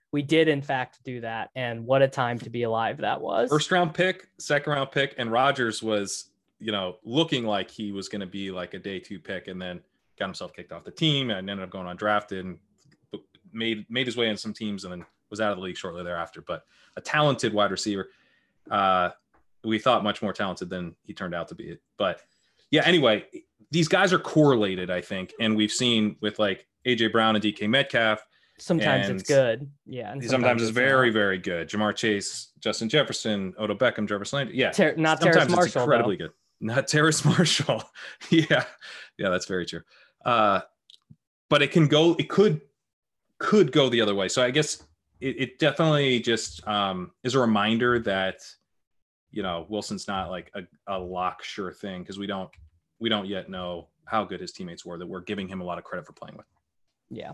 we did in fact do that. And what a time to be alive that was. First round pick, second round pick, and Rodgers was, you know, looking like he was going to be like a day two pick, and then got himself kicked off the team and ended up going undrafted and made made his way in some teams and then was out of the league shortly thereafter. But a talented wide receiver. Uh, we thought much more talented than he turned out to be. But yeah, anyway, these guys are correlated, I think. And we've seen with like A J Brown and D K Metcalf. Sometimes it's good. Yeah. And sometimes, sometimes it's, it's very, not. very good. Jamar Chase, Justin Jefferson, Odell Beckham, Jarvis Landry. Yeah. Ter- not sometimes Terrace Marshall. It's incredibly though. good. Not Terrace Marshall. yeah. Yeah, that's very true. Uh, but it can go, it could, could go the other way. So I guess it, it definitely just um, is a reminder that, you know, Wilson's not like a, a lock sure thing because we don't, we don't yet know how good his teammates were that we're giving him a lot of credit for playing with. Yeah.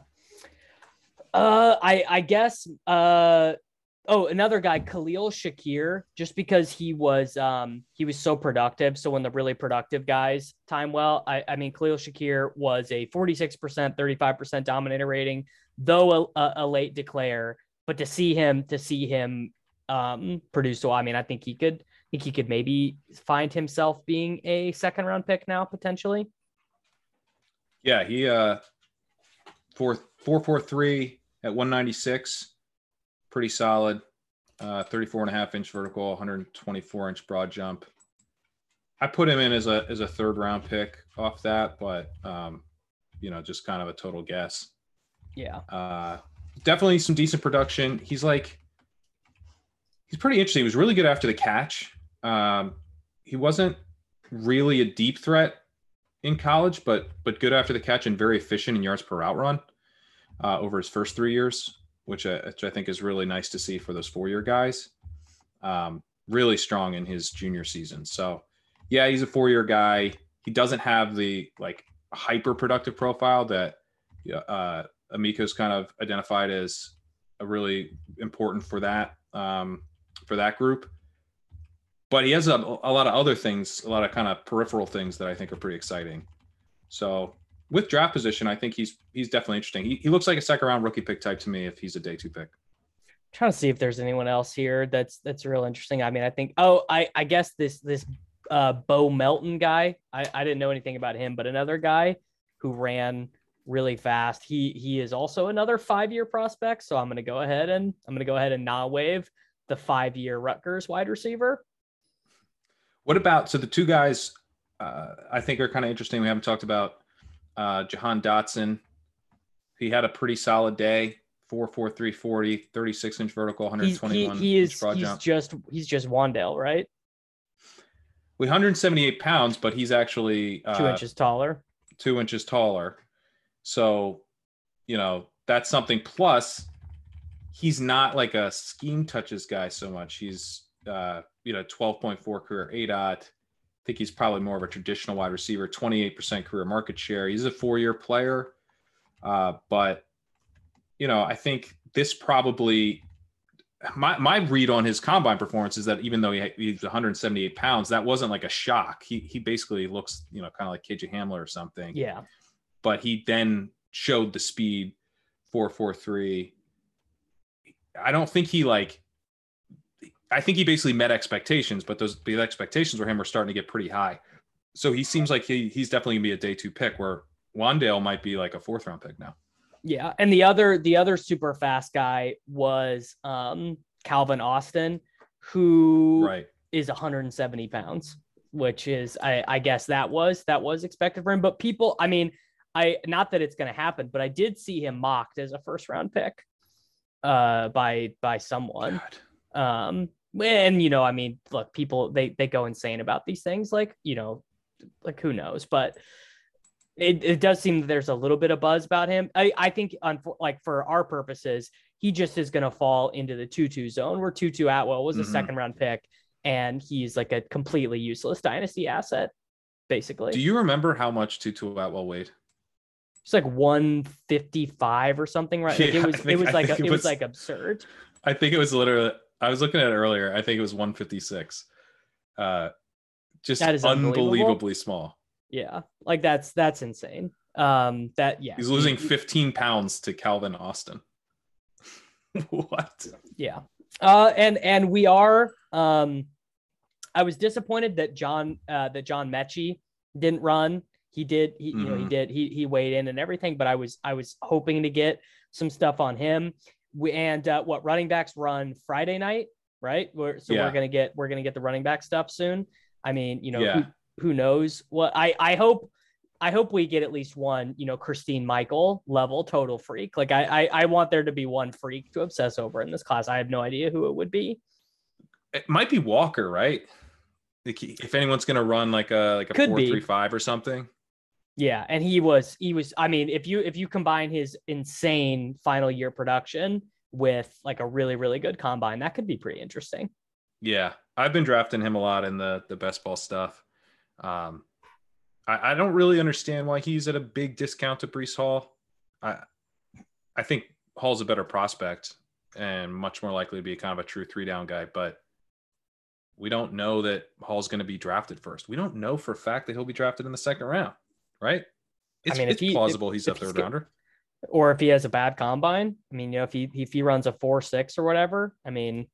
Uh, I, I guess, uh, oh, another guy, Khalil Shakir, just because he was, um, he was so productive. So when the really productive guys time well, I, I mean, Khalil Shakir was a forty-six percent, thirty-five percent dominator rating, though a, a late declare, but to see him, to see him, um, produce. So, I mean, I think he could, I think he could maybe find himself being a second round pick now, potentially. Yeah. He, uh, four, four, four, three at one ninety-six. Pretty solid, uh, thirty-four and a half inch vertical, one twenty-four inch broad jump. I put him in as a as a third round pick off that, but um, you know, just kind of a total guess. Yeah. Uh, definitely some decent production. He's like, he's pretty interesting. He was really good after the catch. Um, he wasn't really a deep threat in college, but but good after the catch and very efficient in yards per route run uh, over his first three years. Which I, which I think is really nice to see for those four-year guys. Um, really strong in his junior season. So, yeah, he's a four-year guy. He doesn't have the, like, hyper-productive profile that uh, Amico's kind of identified as a really important for that um, for that group. But he has a, a lot of other things, a lot of kind of peripheral things that I think are pretty exciting. So, with draft position, I think he's he's definitely interesting. He, he looks like a second round rookie pick type to me if he's a day two pick. I'm trying to see if there's anyone else here that's that's real interesting. I mean, I think oh, I I guess this this uh, Bo Melton guy. I, I didn't know anything about him, but another guy who ran really fast. He he is also another five year prospect. So I'm gonna go ahead and I'm gonna go ahead and not waive the five year Rutgers wide receiver. What about so the two guys uh, I think are kind of interesting. We haven't talked about. Uh, Jahan Dotson, he had a pretty solid day. four four three forty, thirty-six inch vertical, one twenty-one he, he, he is, inch broad he's jump. just he's just Wandale, right? We one seventy-eight pounds, but he's actually uh, two inches taller. Two inches taller. So, you know, that's something. Plus, he's not like a scheme touches guy so much. He's uh, you know, twelve point four career A D O T. I think he's probably more of a traditional wide receiver, twenty-eight percent career market share. He's a four-year player. Uh, but, you know, I think this probably my, my read on his combine performance is that even though he, he's one seventy-eight pounds, that wasn't like a shock. He, he basically looks, you know, kind of like K J Hamler or something. Yeah. But he then showed the speed four four three. I don't think he like, I think he basically met expectations, but those the expectations for him are starting to get pretty high. So he seems like he he's definitely gonna be a day two pick, where Wandale might be like a fourth round pick now. Yeah, and the other the other super fast guy was um, Calvin Austin, who right. is one seventy pounds, which is I, I guess that was that was expected for him. But people, I mean, I not that it's gonna happen, but I did see him mocked as a first round pick uh, by by someone. God. Um, and, you know, I mean, look, people, they, they go insane about these things. Like, you know, like who knows, but it, it does seem that there's a little bit of buzz about him. I, I think on like for our purposes, he just is going to fall into the two two zone where Tutu Atwell was a mm-hmm. second round pick and he's like a completely useless dynasty asset, basically. Do you remember how much Tutu Atwell weighed? It's like one fifty-five or something, right? Like yeah, it was, think, it was like, a, it, it was, was like absurd. I think it was literally, I was looking at it earlier. I think it was one fifty-six. Uh, just that is unbelievably small. Yeah. Like that's, that's insane. Um, that, yeah. He's losing fifteen pounds to Calvin Austin. What? Yeah. Uh, and and we are. Um, I was disappointed that John uh, that John Mechie didn't run. He did. He mm-hmm. you know he did. He he weighed in and everything. But I was I was hoping to get some stuff on him. We, and uh, what running backs run Friday night, right? We're, so yeah. we're gonna get we're gonna get the running back stuff soon. I mean, you know, yeah. who who knows what? I I hope. I hope we get at least one, you know, Christine Michael level total freak. Like I, I, I want there to be one freak to obsess over in this class. I have no idea who it would be. It might be Walker, right? If anyone's going to run like a, like a Could four, be. three, five or something. Yeah. And he was, he was, I mean, if you, if you combine his insane final year production with like a really, really good combine, that could be pretty interesting. Yeah. I've been drafting him a lot in the, the best ball stuff. Um, I, I don't really understand why he's at a big discount to Breece Hall. I I think Hall's a better prospect and much more likely to be kind of a true three down guy, but we don't know that Hall's going to be drafted first. We don't know for a fact that he'll be drafted in the second round, right? It's, I mean, it's he, plausible if, he's if a third he's rounder. Or if he has a bad combine. I mean, you know, if he if he runs a four six or whatever, I mean,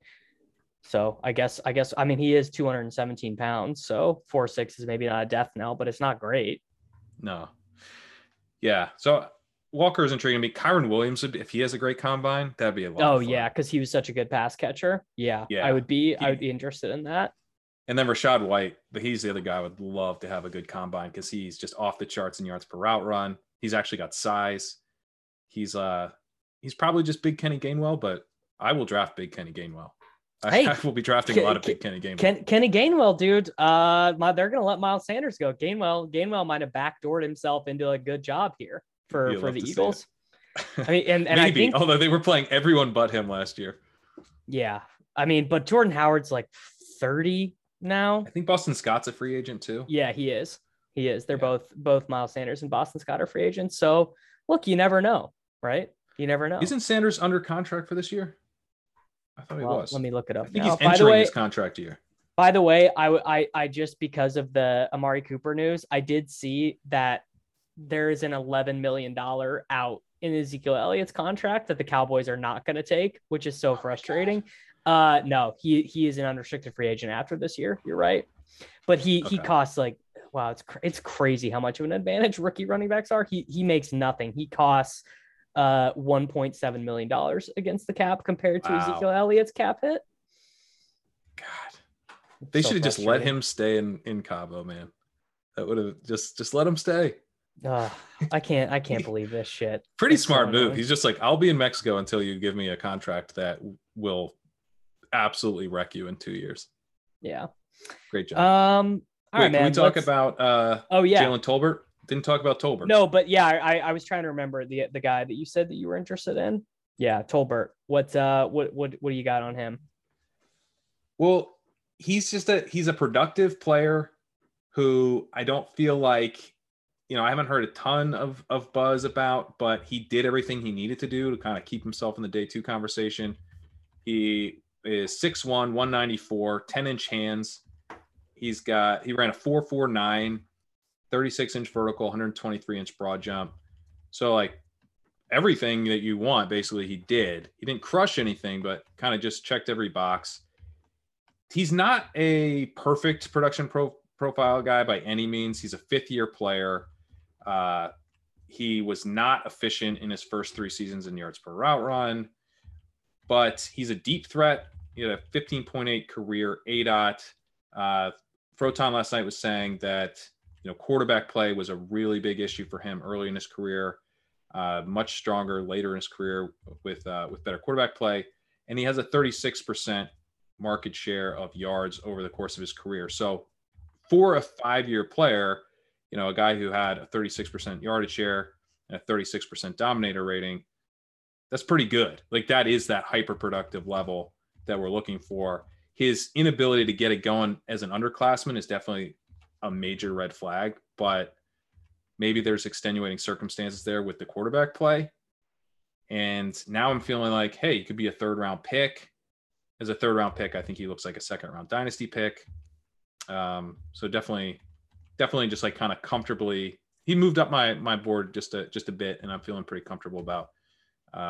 so I guess, I guess, I mean, he is two hundred seventeen pounds. So four, six is maybe not a death knell, but it's not great. No. Yeah. So Walker is intriguing me. Kyron Williams, if he has a great combine, that'd be a lot Oh of fun. yeah. Cause he was such a good pass catcher. Yeah. yeah. I would be, he, I would be interested in that. And then Rachaad White, but he's the other guy I would love to have a good combine because he's just off the charts in yards per route run. He's actually got size. He's uh, he's probably just big Kenny Gainwell, but I will draft big Kenny Gainwell. Hey, I will be drafting a lot of big Kenny Gainwell. Ken, Kenny Gainwell, dude. Uh, my, they're gonna let Miles Sanders go. Gainwell, Gainwell might have backdoored himself into a good job here for, You'll for the Eagles. I mean, and, and maybe I think, although they were playing everyone but him last year. Yeah, I mean, but Jordan Howard's like thirty now. I think Boston Scott's a free agent too. Yeah, he is. He is. They're yeah. both both Miles Sanders and Boston Scott are free agents. So look, you never know, right? You never know. Isn't Sanders under contract for this year? I thought well, he was. Let me look it up. I think now. he's entering by the way, his contract year. By the way, I, I, I just because of the Amari Cooper news, I did see that there is an eleven million dollars out in Ezekiel Elliott's contract that the Cowboys are not going to take, which is so oh frustrating. Uh, no, he he is an unrestricted free agent after this year. You're right, but he okay. he costs like wow, it's cr- it's crazy how much of an advantage rookie running backs are. He he makes nothing. He costs uh one point seven million dollars against the cap compared to wow. Ezekiel Elliott's cap hit. God, they so should have just let him stay in in Cabo, man. That would have just just let him stay. Uh, I can't I can't believe this shit. Pretty That's smart so move. He's just like, I'll be in Mexico until you give me a contract that will absolutely wreck you in two years. Yeah, great job. Um, all Wait, right, man. Can we talk Let's... about uh oh yeah, Jalen Tolbert? Didn't talk about Tolbert. No, but yeah, I I was trying to remember the the guy that you said that you were interested in. Yeah, Tolbert. What uh what what what do you got on him? Well, he's just a he's a productive player who I don't feel like, you know, I haven't heard a ton of of buzz about, but he did everything he needed to do to kind of keep himself in the day two conversation. He is six one, one ninety-four, ten inch hands. He's got he ran a four four nine, thirty-six inch vertical, one twenty-three inch broad jump. So like everything that you want, basically he did. He didn't crush anything, but kind of just checked every box. He's not a perfect production pro- profile guy by any means. He's a fifth year player. Uh, he was not efficient in his first three seasons in yards per route run, but he's a deep threat. He had a fifteen point eight career A D O T. Uh, Froton last night was saying that, you know, quarterback play was a really big issue for him early in his career, uh, much stronger later in his career with, uh, with better quarterback play. And he has a thirty-six percent market share of yards over the course of his career. So for a five-year player, you know, a guy who had a thirty-six percent yardage share and a thirty-six percent dominator rating, that's pretty good. Like that is that hyper productive level that we're looking for. His inability to get it going as an underclassman is definitely a major red flag, but maybe there's extenuating circumstances there with the quarterback play. And now I'm feeling like, hey, he could be a third round pick. As a third round pick, I think he looks like a second round dynasty pick. Um, so definitely, definitely just like kind of comfortably, he moved up my, my board just a, just a bit, and I'm feeling pretty comfortable about uh,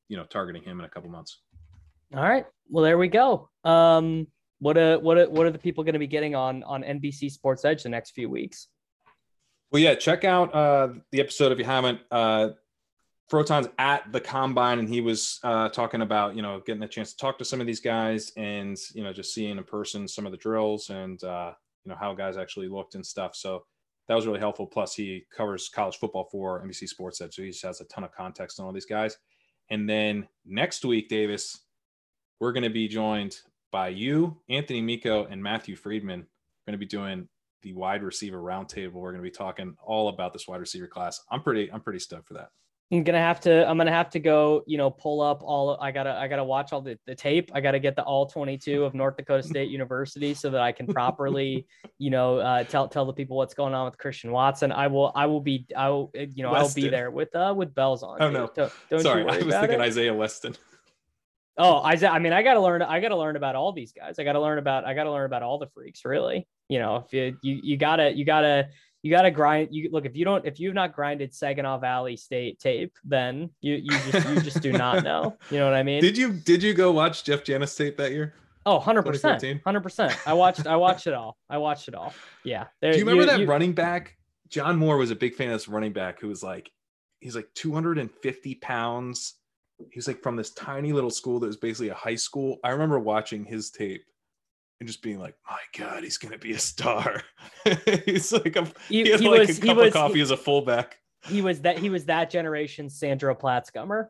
you know, targeting him in a couple months. All right. Well, there we go. Um, what a, what a, what are the people going to be getting on, on N B C Sports Edge the next few weeks? Well, yeah, check out uh, the episode if you haven't. Uh, Froton's at the combine, and he was uh, talking about, you know, getting a chance to talk to some of these guys and, you know, just seeing in person some of the drills and, uh, you know, how guys actually looked and stuff. So that was really helpful. Plus, he covers college football for N B C Sports Edge, so he just has a ton of context on all these guys. And then next week, Davis, we're going to be joined by you, Anthony Miko, and Matthew Friedman. We're going to be doing the wide receiver roundtable. We're going to be talking all about this wide receiver class. I'm pretty, I'm pretty stoked for that. I'm gonna have to. I'm gonna have to go. You know, pull up all. I gotta. I gotta watch all the, the tape. I gotta get the all twenty-two of North Dakota State University so that I can properly, you know, uh, tell tell the people what's going on with Christian Watson. I will. I will be. I will. You know, Weston. I'll be there with uh with bells on. Oh no! Don't, don't Sorry, you worry I was about thinking it. Isaiah Weston. Oh, Isaiah. I mean, I gotta learn. I gotta learn about all these guys. I gotta learn about. I gotta learn about all the freaks. Really, you know, if you you you gotta you gotta. You got to grind. You look, if you don't, if you've not grinded Saginaw Valley State tape, then you, you just, you just do not know. You know what I mean? Did you, did you go watch Jeff Janis tape that year? Oh, one hundred percent. one hundred percent. I watched, I watched it all. I watched it all. Yeah. There, do you remember you, that you, running back? John Moore was a big fan of this running back who was like, he's like two hundred fifty pounds. He was like from this tiny little school that was basically a high school. I remember watching his tape and just being like, my God, he's going to be a star. he's like, a, he, he had he like was, a cup was, of coffee he, as a fullback. He was that, he was that generation's Sandro Platzgummer.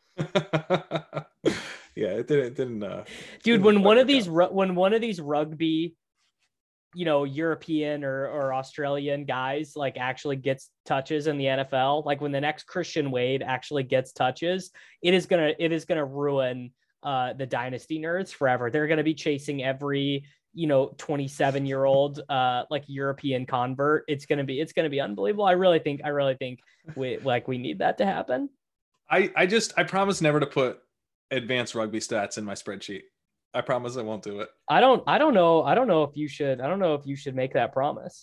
yeah, it didn't, it didn't, uh, dude, didn't when one of these, out. when one of these rugby, you know, European or, or Australian guys like actually gets touches in the N F L, like when the next Christian Wade actually gets touches, it is going to, it is going to ruin uh the dynasty nerds forever. They're going to be chasing every, you know, twenty-seven year old uh like European convert. It's going to be it's going to be unbelievable. I really think I really think we like we need that to happen. I I just I promise never to put advanced rugby stats in my spreadsheet. I promise I won't do it. I don't I don't know. I don't know if you should. I don't know if you should make that promise.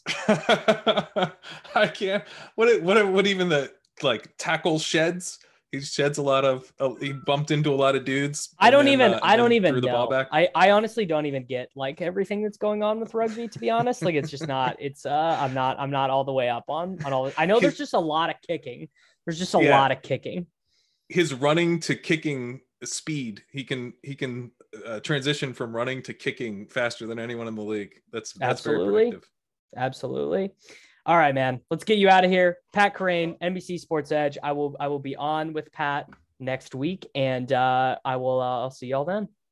I can't. What what what even the like tackle sheds? He sheds a lot of. Uh, he bumped into a lot of dudes. I don't then, even. Uh, I don't even threw the know. Ball back. I, I honestly don't even get like everything that's going on with rugby. To be honest, like it's just not. It's uh. I'm not. I'm not all the way up on on all. I know there's just a lot of kicking. There's just a yeah. lot of kicking. His running to kicking speed. He can. He can uh, transition from running to kicking faster than anyone in the league. That's that's Absolutely. very predictive. Absolutely. All right, man. Let's get you out of here. Pat Kerrane, N B C Sports Edge. I will I will be on with Pat next week, and uh, I will uh, I'll see y'all then.